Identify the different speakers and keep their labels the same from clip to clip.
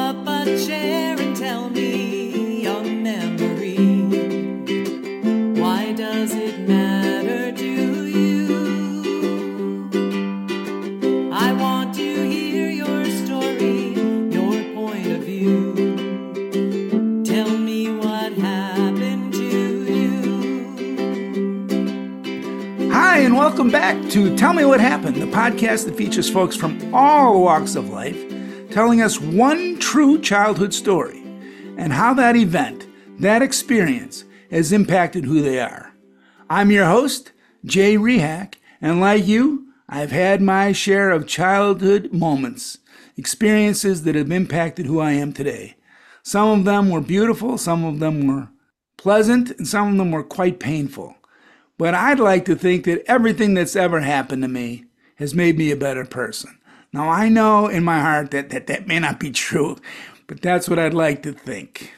Speaker 1: up a chair and tell me a memory. Why does it matter to you? I want to hear your story, your point of view. Tell me what happened to you.
Speaker 2: Hi, and welcome back to Tell Me What Happened, the podcast that features folks from all walks of life telling us one true childhood story and how that event, that experience, has impacted who they are. I'm your host, Jay Rehak, and like you, I've had my share of childhood moments, experiences that have impacted who I am today. Some of them were beautiful, some of them were pleasant, and some of them were quite painful. But I'd like to think that everything that's ever happened to me has made me a better person. Now, I know in my heart that may not be true, but that's what I'd like to think.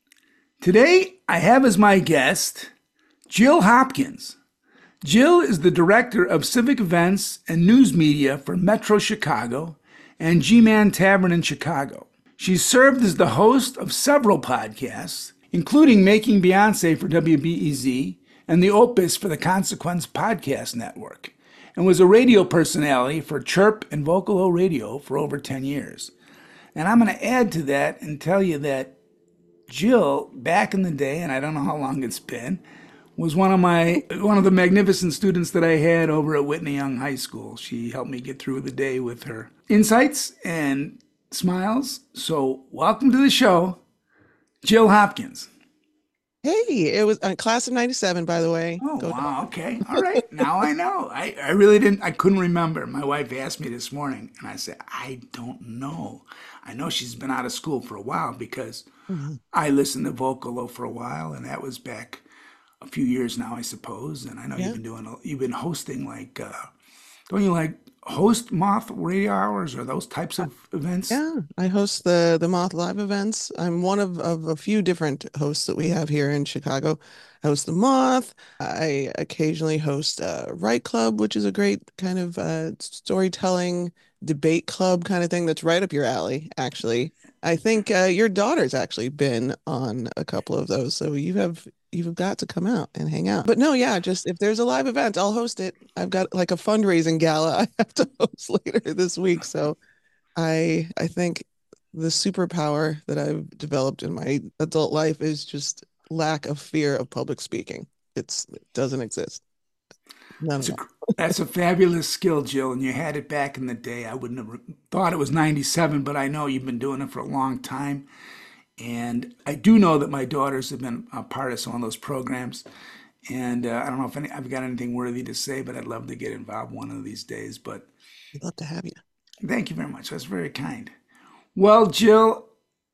Speaker 2: Today, I have as my guest Jill Hopkins. Jill is the Director of Civic Events and News Media for Metro Chicago and G-Man Tavern in Chicago. She's served as the host of several podcasts, including Making Beyonce for WBEZ and The Opus for the Consequence Podcast Network, and was a radio personality for Chirp and Vocalo Radio for over 10 years. And I'm going to add to that and tell you that Jill, back in the day, and I don't know how long it's been, was one of the magnificent students that I had over at Whitney Young High School. She helped me get through the day with her insights and smiles. So welcome to the show, Jill Hopkins.
Speaker 3: Hey, it was class of 97, by the way.
Speaker 2: Oh,
Speaker 3: Go
Speaker 2: wow. Okay. All right. Now I know. I really I couldn't remember. My wife asked me this morning, and I said, I don't know. I know she's been out of school for a while because I listened to Vocalo for a while, and that was back a few years now, I suppose. And I know you've been hosting don't you host Moth Radio Hours or those types of events?
Speaker 3: Yeah, I host the Moth Live events. I'm one of a few different hosts that we have here in Chicago. I host the Moth. I occasionally host Write Club, which is a great kind of storytelling debate club kind of thing that's right up your alley, actually. I think your daughter's actually been on a couple of those, so you've got to come out and hang out. But no, yeah, just if there's a live event, I'll host it. I've got like a fundraising gala I have to host later this week. So I think the superpower that I've developed in my adult life is just lack of fear of public speaking. It doesn't exist. None of that.
Speaker 2: That's a fabulous skill, Jill, and you had it back in the day. I wouldn't have thought it was 97, but I know you've been doing it for a long time. And I do know that my daughters have been a part of some of those programs. And I don't know if I've got anything worthy to say, but I'd love to get involved one of these days. But
Speaker 3: I'd love to have you.
Speaker 2: Thank you very much. That's very kind. Well, Jill,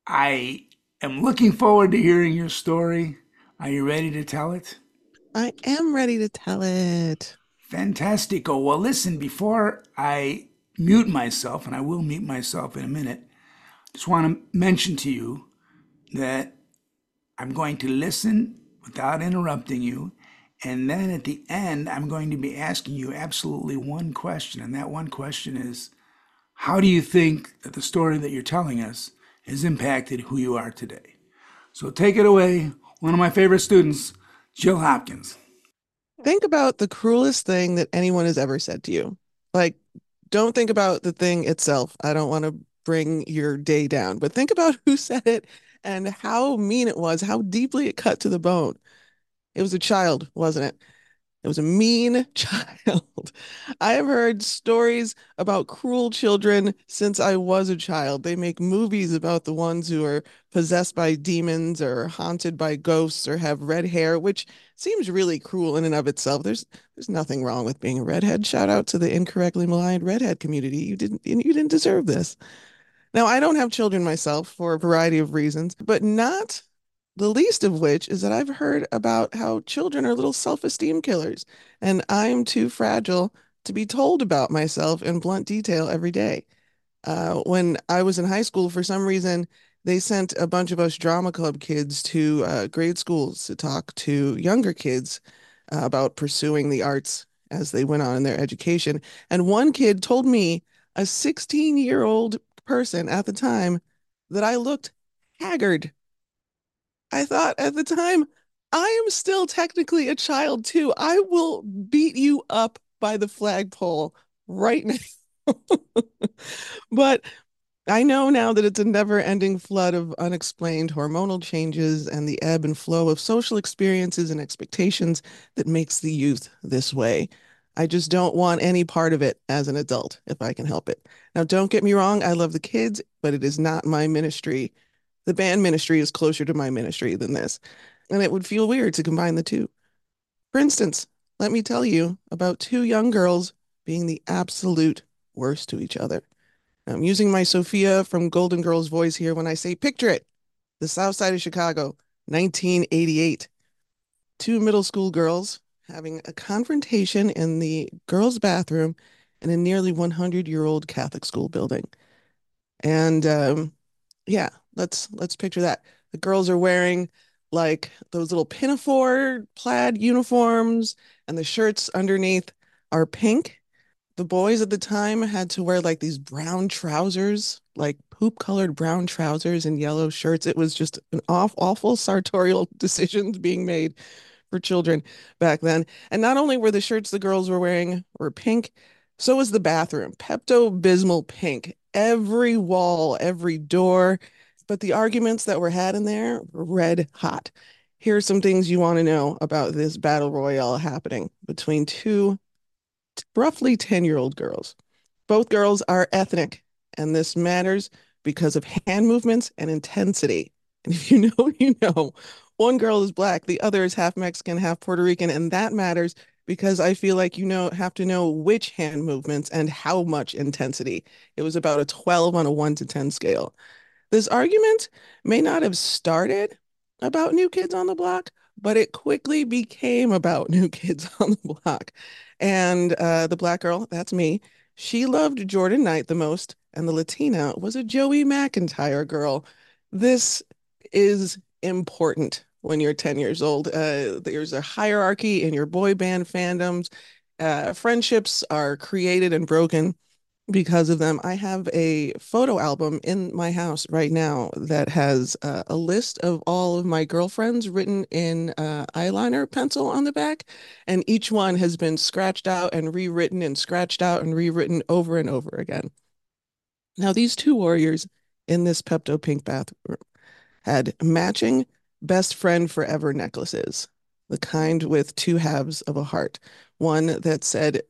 Speaker 2: I am looking forward to hearing your story. Are you ready to tell it?
Speaker 3: I am ready to tell it.
Speaker 2: Fantastico. Well, listen, before I mute myself, and I will mute myself in a minute, just want to mention to you that I'm going to listen without interrupting you. And then at the end, I'm going to be asking you absolutely one question. And that one question is, how do you think that the story that you're telling us has impacted who you are today? So take it away, one of my favorite students, Jill Hopkins.
Speaker 3: Think about the cruelest thing that anyone has ever said to you. Like, don't think about the thing itself. I don't want to bring your day down, but think about who said it and how mean it was, how deeply it cut to the bone. It was a child, wasn't it? It was a mean child. I have heard stories about cruel children since I was a child. They make movies about the ones who are possessed by demons or haunted by ghosts or have red hair, which seems really cruel in and of itself. There's nothing wrong with being a redhead. Shout out to the incorrectly maligned redhead community. You didn't deserve this. Now, I don't have children myself for a variety of reasons, but not the least of which is that I've heard about how children are little self-esteem killers, and I'm too fragile to be told about myself in blunt detail every day. When I was in high school, for some reason, they sent a bunch of us drama club kids to grade schools to talk to younger kids about pursuing the arts as they went on in their education. And one kid told me, a 16-year-old person at the time, that I looked haggard. I thought at the time, I am still technically a child too. I will beat you up by the flagpole right now. But I know now that it's a never-ending flood of unexplained hormonal changes and the ebb and flow of social experiences and expectations that makes the youth this way. I just don't want any part of it as an adult if I can help it. Now, don't get me wrong, I love the kids, but it is not my ministry. The band ministry is closer to my ministry than this, and it would feel weird to combine the two. For instance, let me tell you about two young girls being the absolute worst to each other. I'm using my Sophia from Golden Girls voice here when I say picture it. The South Side of Chicago, 1988. Two middle school girls having a confrontation in the girls' bathroom in a nearly 100-year-old Catholic school building. And yeah, let's picture that. The girls are wearing like those little pinafore plaid uniforms, and the shirts underneath are pink. The boys at the time had to wear like these brown trousers, like poop colored brown trousers and yellow shirts. It was just an awful sartorial decisions being made for children back then. And not only were the shirts the girls were wearing were pink, so was the bathroom, Pepto-Bismol pink. Every wall, every door. But the arguments that were had in there were red hot. Here's some things you want to know about this battle royale happening between two roughly 10-year-old girls. Both girls are ethnic, and this matters because of hand movements and intensity. And if you know, you know. One girl is black, the other is half Mexican, half Puerto Rican, and that matters because I feel like you know have to know which hand movements and how much intensity. It was about a 12 on a 1 to 10 scale. This argument may not have started about New Kids on the Block, but it quickly became about New Kids on the Block. And the black girl, that's me, she loved Jordan Knight the most, and the Latina was a Joey McIntyre girl. This is important when you're 10 years old. There's a hierarchy in your boy band fandoms. Friendships are created and broken because of them. I have a photo album in my house right now that has a list of all of my girlfriends written in eyeliner pencil on the back, and each one has been scratched out and rewritten and scratched out and rewritten over and over again. Now, these two warriors in this Pepto Pink bathroom had matching best friend forever necklaces, the kind with two halves of a heart. One that said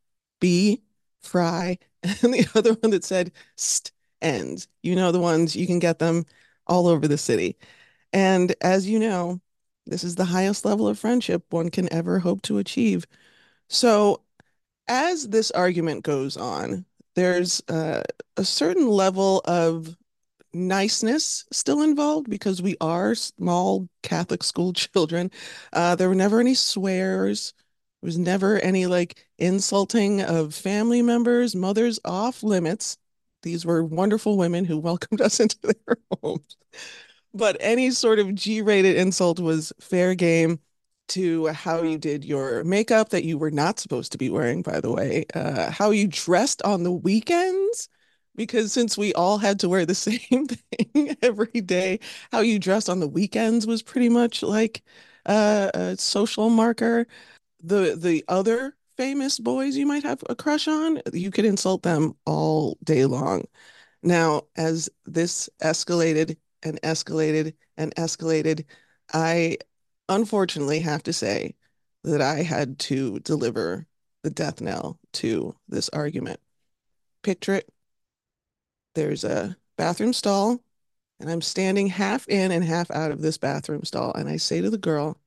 Speaker 3: be fry, and the other one that said st ends. You know the ones you can get them all over the city. And as you know, this is the highest level of friendship one can ever hope to achieve. So as this argument goes on, there's a certain level of niceness still involved because we are small Catholic school children. There were never any swears. There was never any like insulting of family members, mothers off limits. These were wonderful women who welcomed us into their homes. But any sort of G-rated insult was fair game to how you did your makeup that you were not supposed to be wearing, by the way, how you dressed on the weekends, because since we all had to wear the same thing every day, how you dressed on the weekends was pretty much like a social marker. The other famous boys you might have a crush on, you could insult them all day long. Now, as this escalated and escalated and escalated, I unfortunately have to say that I had to deliver the death knell to this argument. Picture it, there's a bathroom stall, and I'm standing half in and half out of this bathroom stall, and I say to the girl,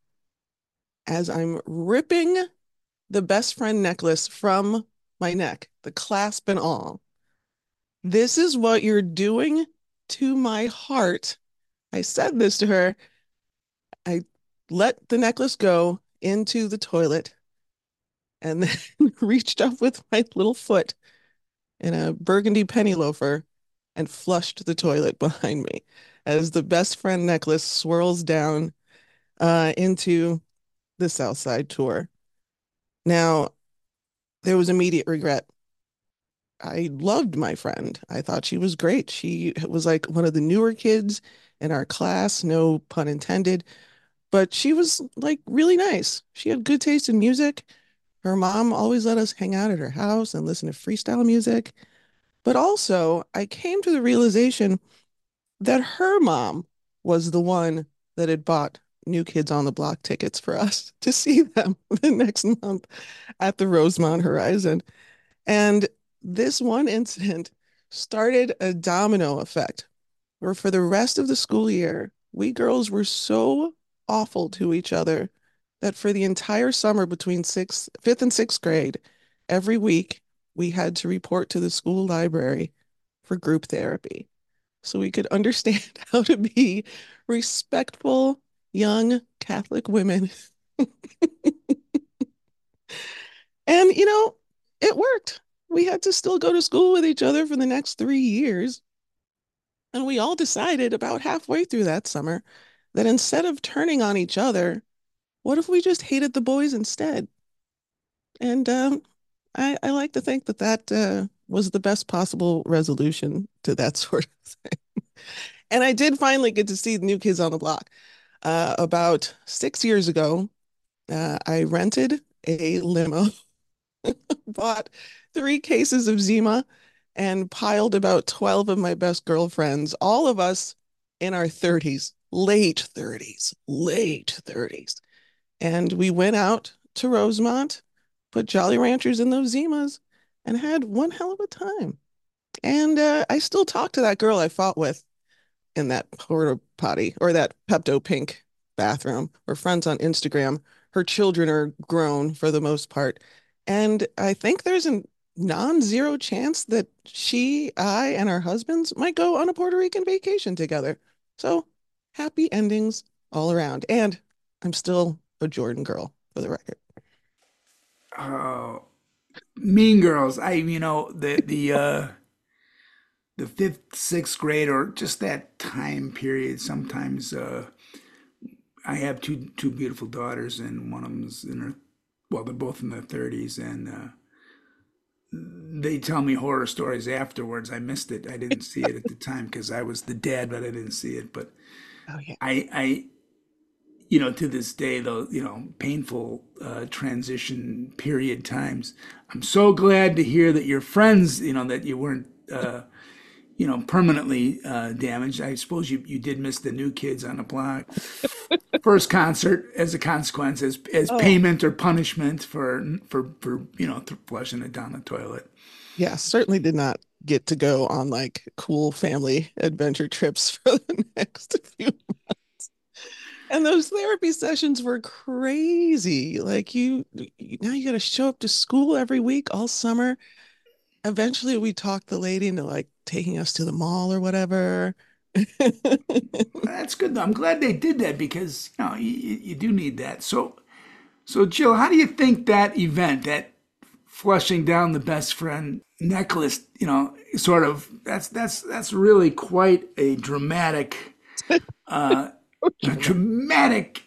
Speaker 3: as I'm ripping the best friend necklace from my neck, the clasp and all, this is what you're doing to my heart. I said this to her. I let the necklace go into the toilet and then reached up with my little foot in a burgundy penny loafer and flushed the toilet behind me as the best friend necklace swirls down into the South Side tour. Now, there was immediate regret. I loved my friend. I thought she was great. She was like one of the newer kids in our class, no pun intended, but she was like really nice. She had good taste in music. Her mom always let us hang out at her house and listen to freestyle music. But also, I came to the realization that her mom was the one that had bought New Kids on the Block tickets for us to see them the next month at the Rosemont Horizon. And this one incident started a domino effect where for the rest of the school year, we girls were so awful to each other that for the entire summer between fifth and sixth grade, every week we had to report to the school library for group therapy so we could understand how to be respectful young Catholic women. And, it worked. We had to still go to school with each other for the next 3 years. And we all decided about halfway through that summer that instead of turning on each other, what if we just hated the boys instead? And I like to think that was the best possible resolution to that sort of thing. And I did finally get to see the New Kids on the Block. About 6 years ago, I rented a limo, bought 3 cases of Zima, and piled about 12 of my best girlfriends, all of us in our 30s, late 30s, late 30s. And we went out to Rosemont, put Jolly Ranchers in those Zimas, and had one hell of a time. And I still talk to that girl I fought with in that porta potty or that Pepto Pink bathroom. We're friends on Instagram. Her children are grown for the most part. And I think there's a non-zero chance that I, and our husbands might go on a Puerto Rican vacation together. So happy endings all around. And I'm still a Jordan girl for the record.
Speaker 2: Oh, Mean Girls. The fifth, sixth grade, or just that time period. Sometimes I have two beautiful daughters, and one of them's in her, well, they're both in their 30s, and they tell me horror stories afterwards. I missed it. I didn't see it at the time because I was the dad, but I didn't see it. But
Speaker 3: Oh yeah.
Speaker 2: I to this day, though, painful transition period times. I'm so glad to hear that your friends, that you weren't, permanently damaged. I suppose you did miss the New Kids on the Block first concert as a consequence, as
Speaker 3: Oh,
Speaker 2: payment or punishment for flushing it down the toilet.
Speaker 3: yeah, certainly did not get to go on like cool family adventure trips for the next few. And those therapy sessions were crazy. Like now you got to show up to school every week all summer. Eventually we talked the lady into like taking us to the mall or whatever.
Speaker 2: That's good though. I'm glad they did that because you do need that. So Jill, how do you think that event, that flushing down the best friend necklace, sort of that's really quite a dramatic,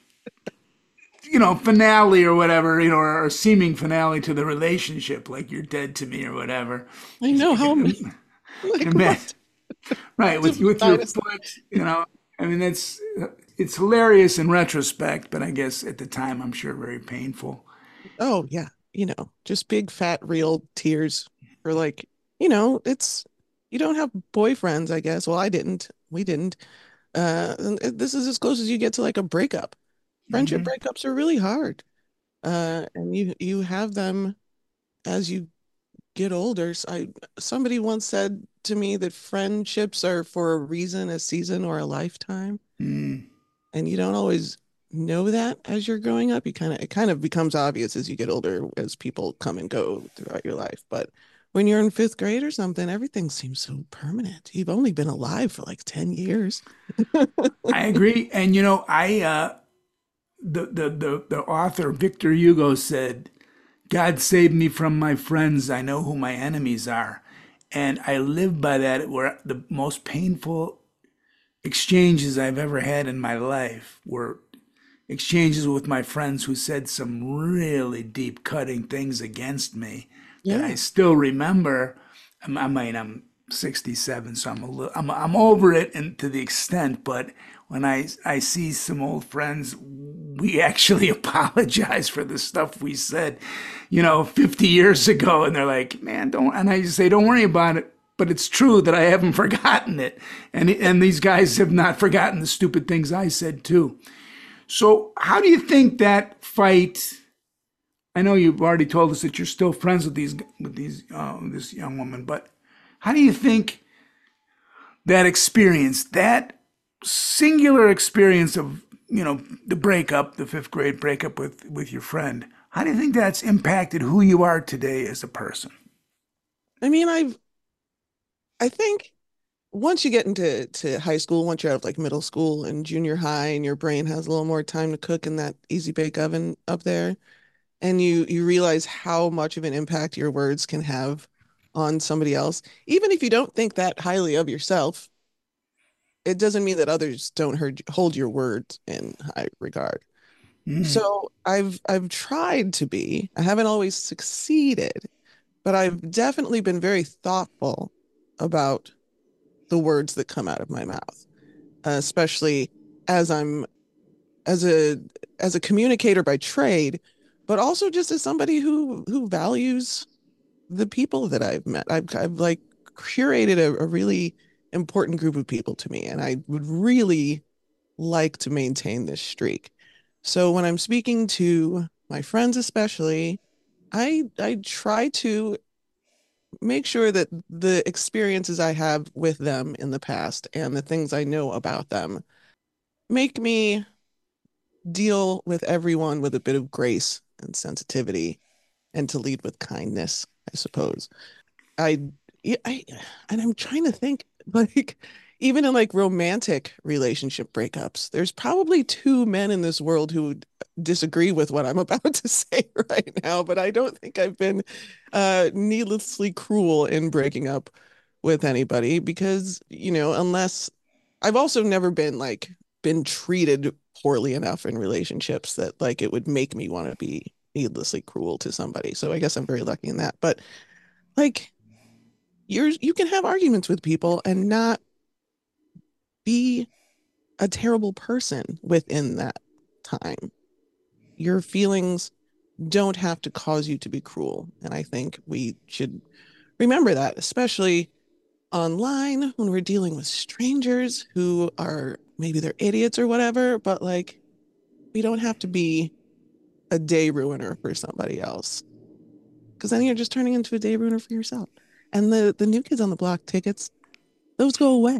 Speaker 2: finale or whatever, or seeming finale to the relationship, like you're dead to me or whatever.
Speaker 3: I know
Speaker 2: You
Speaker 3: how
Speaker 2: can
Speaker 3: like
Speaker 2: imagine,
Speaker 3: what
Speaker 2: right? With your
Speaker 3: dinosaur.
Speaker 2: foot, I mean, it's hilarious in retrospect, but I guess at the time, I'm sure very painful.
Speaker 3: Oh yeah, just big fat real tears for like, it's you don't have boyfriends, I guess. Well, I didn't. We didn't. And this is as close as you get to like a breakup. Friendship
Speaker 2: Hmm.
Speaker 3: breakups are really hard. And you have them as you get older. Somebody once said to me that friendships are for a reason, a season, or a lifetime.
Speaker 2: Mm.
Speaker 3: And you don't always know that as you're growing up. It kind of becomes obvious as you get older, as people come and go throughout your life. But when you're in fifth grade or something, everything seems so permanent. You've only been alive for like 10 years.
Speaker 2: I agree, and the author Victor Hugo said, "God save me from my friends. I know who my enemies are," and I live by that. Where the most painful exchanges I've ever had in my life were exchanges with my friends who said some really deep cutting things against me that I
Speaker 3: Yeah.
Speaker 2: still remember. I'm 67, so I'm over it and to the extent, but when I see some old friends, we actually apologize for the stuff we said, 50 years ago, and they're like, "Man, don't," and I just say, "Don't worry about it." But it's true that I haven't forgotten it, and these guys have not forgotten the stupid things I said too. So, how do you think that fight? I know you've already told us that you're still friends with these this young woman, but how do you think that experience, that singular experience of the breakup, the fifth grade breakup with your friend, how do you think that's impacted who you are today as a person?
Speaker 3: I mean, I think once you get into high school, once you're out of like middle school and junior high, and your brain has a little more time to cook in that easy bake oven up there, and you realize how much of an impact your words can have on somebody else, even if you don't think that highly of yourself, it doesn't mean that others don't hold your words in high regard.
Speaker 2: Mm.
Speaker 3: So I've tried to be. I haven't always succeeded, but I've definitely been very thoughtful about the words that come out of my mouth, especially as I'm as a as a communicator by trade, but also just as somebody who values the people that I've met. I've like curated a really important group of people to me, and I would really like to maintain this streak. So when I'm speaking to my friends, especially, I try to make sure that the experiences I have with them in the past and the things I know about them make me deal with everyone with a bit of grace and sensitivity and to lead with kindness, I suppose. I, yeah, and I'm trying to think like even in like romantic relationship breakups, there's probably two men in this world who would disagree with what I'm about to say right now, but I don't think I've been needlessly cruel in breaking up with anybody because, unless I've also never been treated poorly enough in relationships that like it would make me want to be needlessly cruel to somebody. So I guess I'm very lucky in that. But like you can have arguments with people and not be a terrible person within that time. Your feelings don't have to cause you to be cruel. And I think we should remember that, especially online when we're dealing with strangers who are maybe they're idiots or whatever, but like we don't have to be a day ruiner for somebody else because then you're just turning into a day ruiner for yourself. And the new kids on the block tickets, those go away.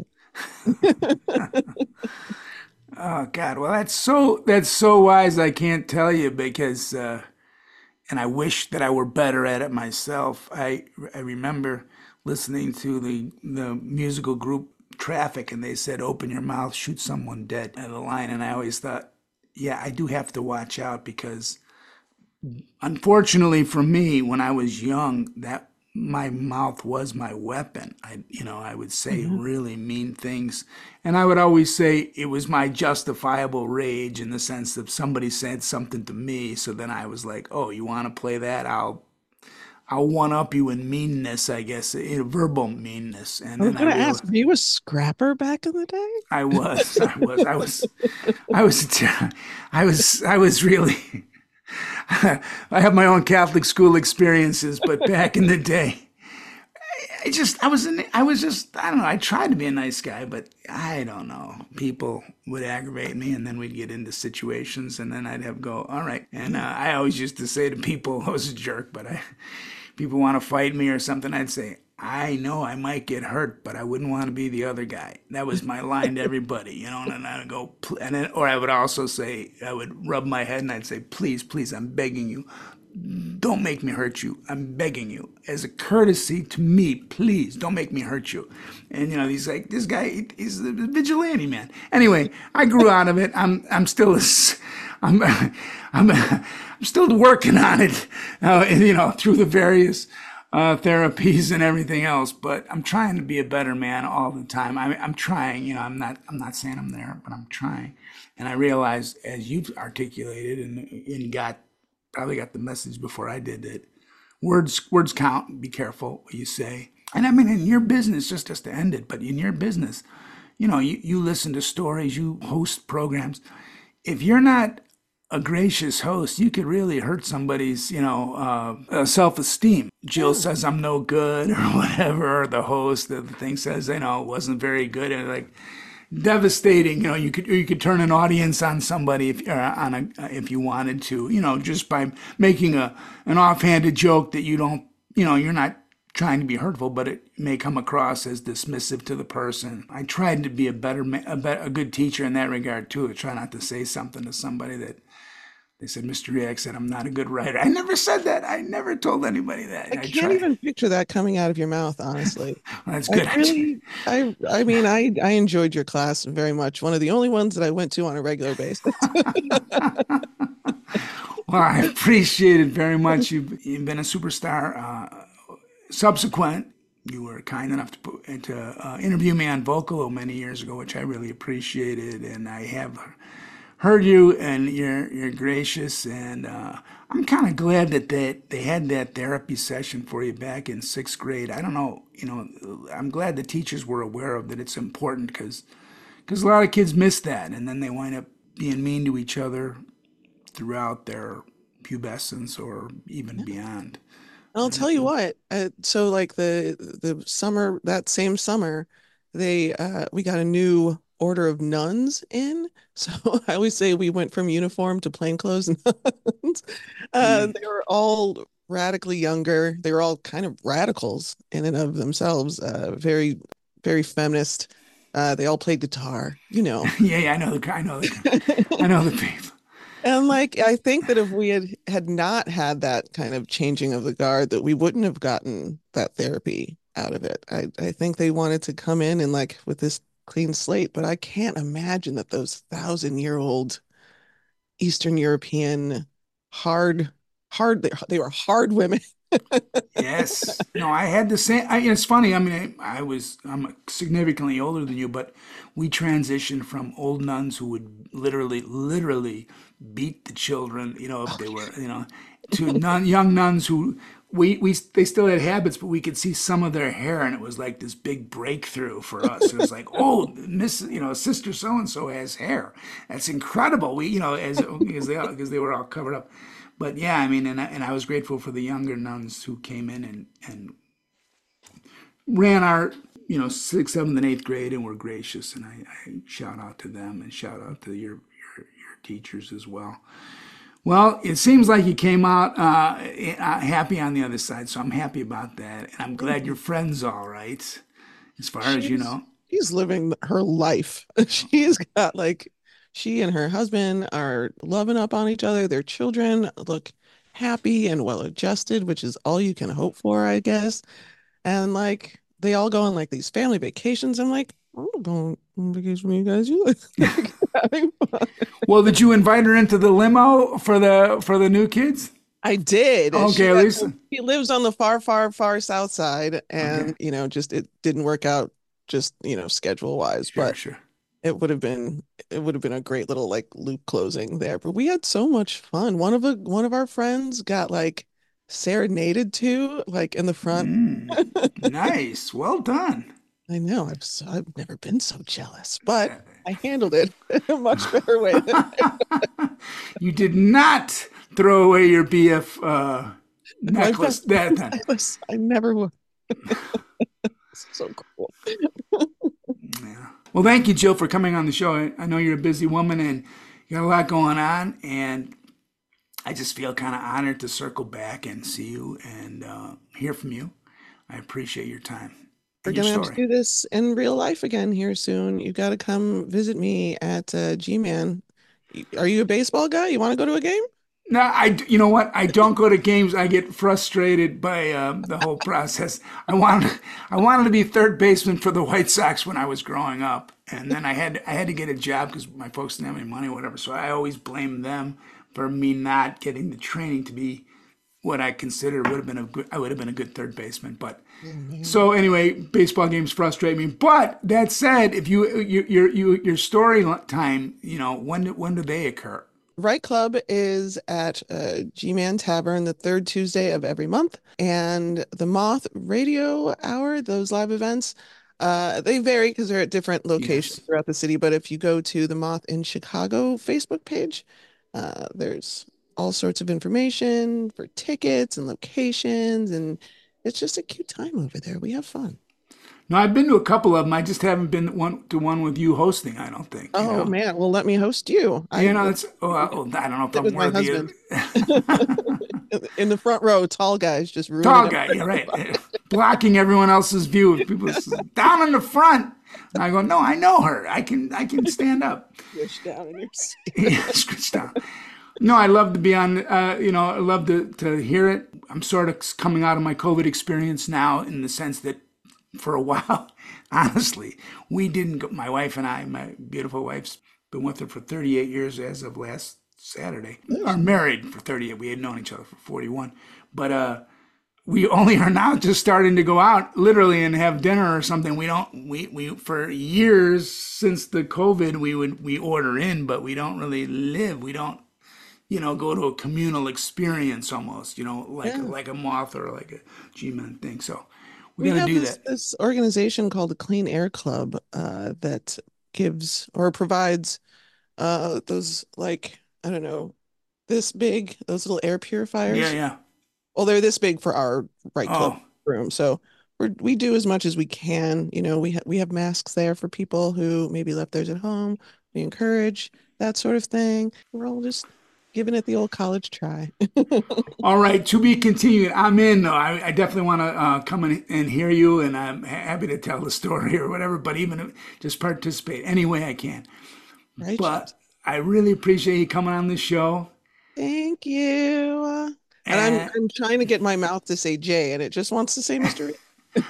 Speaker 2: Oh God, well that's so wise. I can't tell you because, and I wish that I were better at it myself. I remember listening to the musical group Traffic, and they said, "Open your mouth, shoot someone dead" at the line, and I always thought, yeah, I do have to watch out because unfortunately for me, when I was young, that my mouth was my weapon. I would say
Speaker 3: Mhm.
Speaker 2: really mean things, and I would always say it was my justifiable rage in the sense that somebody said something to me. So then I was like, "Oh, you want to play that? I'll one up you in meanness, I guess, in verbal meanness." And
Speaker 3: I was
Speaker 2: then I
Speaker 3: gonna ask,
Speaker 2: realized
Speaker 3: were you a scrapper back in the day?
Speaker 2: I was, I was really. I have my own Catholic school experiences, but back in the day, I was just, I don't know. I tried to be a nice guy, but I don't know. People would aggravate me, and then we'd get into situations, and then I'd have to go, all right. And I always used to say to people, I was a jerk, but people want to fight me or something, I'd say, I know I might get hurt, but I wouldn't want to be the other guy. That was my line to everybody, and then I'd go, and then, or I would also say, I would rub my head and I'd say, please, please, I'm begging you, don't make me hurt you. I'm begging you. As a courtesy to me, please don't make me hurt you. And he's like, this guy, he's a vigilante man. Anyway, I grew out of it. I'm still I'm I'm still working on it, through the various therapies and everything else. But I'm trying to be a better man all the time. I'm trying. I'm not saying I'm there, but I'm trying. And I realize, as you've articulated and probably got the message before I did, that words count. Be careful what you say. And I mean, in your business, just to end it, but in your business, you listen to stories, you host programs. If you're not a gracious host, you could really hurt somebody's, self-esteem. Jill
Speaker 3: Yeah.
Speaker 2: says I'm no good or whatever, or the host of the thing says, wasn't very good, and like devastating. You could turn an audience on somebody if you wanted to. Just by making an offhanded joke that you don't. You're not trying to be hurtful, but it may come across as dismissive to the person. I tried to be a good teacher in that regard too. I try not to say something to somebody that they said, Mr. Riak said I'm not a good writer. I never said that. I never told anybody that.
Speaker 3: I
Speaker 2: I
Speaker 3: can't
Speaker 2: tried.
Speaker 3: even picture that coming out of your mouth, honestly.
Speaker 2: Well, that's
Speaker 3: I
Speaker 2: good.
Speaker 3: really, I mean, I enjoyed your class very much. One of the only ones that I went to on a regular basis.
Speaker 2: Well, I appreciate it very much. You've been a superstar. Subsequent, you were kind enough to interview me on Vocalo many years ago, which I really appreciated, and I have heard you, and you're gracious, and I'm kind of glad that they had that therapy session for you back in sixth grade. I don't know, I'm glad the teachers were aware of that. It's important because a lot of kids miss that, and then they wind up being mean to each other throughout their pubescence or even beyond.
Speaker 3: I'll tell you what. So like the summer, that same summer, they we got a new order of nuns in. So I always say we went from uniform to plainclothes nuns.
Speaker 2: Mm.
Speaker 3: They were all radically younger. They were all kind of radicals in and of themselves. Very, very feminist. They all played guitar, you know.
Speaker 2: Yeah, I know the people.
Speaker 3: And like I think that if we had not had that kind of changing of the guard, that we wouldn't have gotten that therapy out of it. I think they wanted to come in and like with this clean slate, but I can't imagine that those 1,000-year-old Eastern European hard they were hard women.
Speaker 2: Yes. No, I had the same. It's funny. I mean, I'm significantly older than you, but we transitioned from old nuns who would literally beat the children, if they were, to young nuns who they still had habits, but we could see some of their hair, and it was like this big breakthrough for us. It was like, oh, Sister so and so has hair. That's incredible. Because they were all covered up. But yeah, I mean, and I was grateful for the younger nuns who came in and ran our, sixth, seventh, and eighth grade and were gracious. And I shout out to them and shout out to your teachers as well. Well, it seems like you came out happy on the other side, so I'm happy about that. And I'm glad your friend's all right, as far as you
Speaker 3: She's
Speaker 2: know.
Speaker 3: she's living her life. She's got like she and her husband are loving up on each other. Their children look happy and well adjusted, which is all you can hope for, I guess. And like they all go on like these family vacations. I'm like, I'm not going on vacation with you guys. You look like having fun.
Speaker 2: Well, did you invite her into the limo for the new kids?
Speaker 3: I did.
Speaker 2: Okay, at least.
Speaker 3: She lives on the far, far, far south side,
Speaker 2: Okay,
Speaker 3: and just it didn't work out just schedule wise,
Speaker 2: sure,
Speaker 3: but
Speaker 2: sure.
Speaker 3: it would have been a great little like loop closing there. But we had so much fun. One of our friends got like serenaded to like in the front.
Speaker 2: Nice, well done.
Speaker 3: I know I've never been so jealous, but I handled it in a much better way than
Speaker 2: You did not throw away your BF
Speaker 3: my
Speaker 2: necklace
Speaker 3: best
Speaker 2: that time.
Speaker 3: necklace. I never would. So cool.
Speaker 2: Yeah. Well, thank you, Jill, for coming on the show. I know you're a busy woman and you got a lot going on, and I just feel kind of honored to circle back and see you and hear from you. I appreciate your time
Speaker 3: We're
Speaker 2: and your
Speaker 3: gonna have to
Speaker 2: story.
Speaker 3: do this in real life again here soon. You got to come visit me at G-Man. Are you a baseball guy? You want to go to a game?
Speaker 2: No, you know what? I don't go to games. I get frustrated by the whole process. I wanted to be third baseman for the White Sox when I was growing up, and then I had to get a job because my folks didn't have any money, or whatever. So I always blame them for me not getting the training to be what I consider would have been a good. I would have been a good third baseman, but
Speaker 3: Oh, man.
Speaker 2: so anyway, baseball games frustrate me. But that said, if your story time, when do they occur?
Speaker 3: Right Club is at G-Man Tavern the third Tuesday of every month. And the Moth Radio Hour, those live events, they vary because they're at different locations
Speaker 2: Yes.
Speaker 3: throughout the city. But if you go to the Moth in Chicago Facebook page, there's all sorts of information for tickets and locations. And it's just a cute time over there. We have fun.
Speaker 2: No, I've been to a couple of them. I just haven't been one with you hosting, I don't think, you
Speaker 3: Oh
Speaker 2: know.
Speaker 3: man, well let me host you.
Speaker 2: You
Speaker 3: I
Speaker 2: know,
Speaker 3: will
Speaker 2: it's I don't know if
Speaker 3: sit
Speaker 2: I'm
Speaker 3: with my
Speaker 2: worthy
Speaker 3: husband
Speaker 2: of
Speaker 3: in the front row, tall guys just ruining
Speaker 2: tall
Speaker 3: it.
Speaker 2: guy, you're right. Blocking everyone else's view. People down in the front. And I go, no, I know her. I can stand up.
Speaker 3: Squish down in your seat.
Speaker 2: Yeah, scratch down. No, I love to be on, I love to hear it. I'm sort of coming out of my COVID experience now in the sense that for a while, honestly, we didn't go, my wife and I, my beautiful wife's been with her for 38 years as of last Saturday. Are married for 38. We had known each other for 41. But we only are now just starting to go out literally and have dinner or something. We for years since the COVID, we order in, but we don't really live. We don't, go to a communal experience almost,
Speaker 3: Yeah.
Speaker 2: like a Moth or like a G-Man thing. So we
Speaker 3: We
Speaker 2: got to
Speaker 3: have
Speaker 2: do
Speaker 3: this
Speaker 2: that.
Speaker 3: this organization called the Clean Air Club that gives or provides those like I don't know this big those little air
Speaker 2: Yeah,
Speaker 3: purifiers.
Speaker 2: yeah.
Speaker 3: Well, they're this big for our Right Club
Speaker 2: Oh,
Speaker 3: room, so we do as much as we can. We have masks there for people who maybe left theirs at home. We encourage that sort of thing. We're all just giving it the old college try.
Speaker 2: all right. To be continued. I'm in though. I definitely want to come and hear you, and I'm happy to tell the story or whatever. But even if, just participate any way I can.
Speaker 3: Right,
Speaker 2: But
Speaker 3: James?
Speaker 2: I really appreciate you coming on the show.
Speaker 3: Thank you. And
Speaker 2: And
Speaker 3: I'm trying to get my mouth to say J, and it just wants to say Mr. Reed.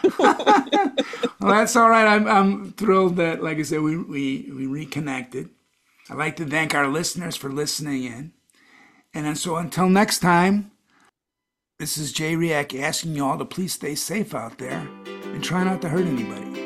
Speaker 2: well, that's all right. I'm thrilled that, like I said, we reconnected. I'd like to thank our listeners for listening in. And then, so until next time, this is Jay Riak asking you all to please stay safe out there and try not to hurt anybody.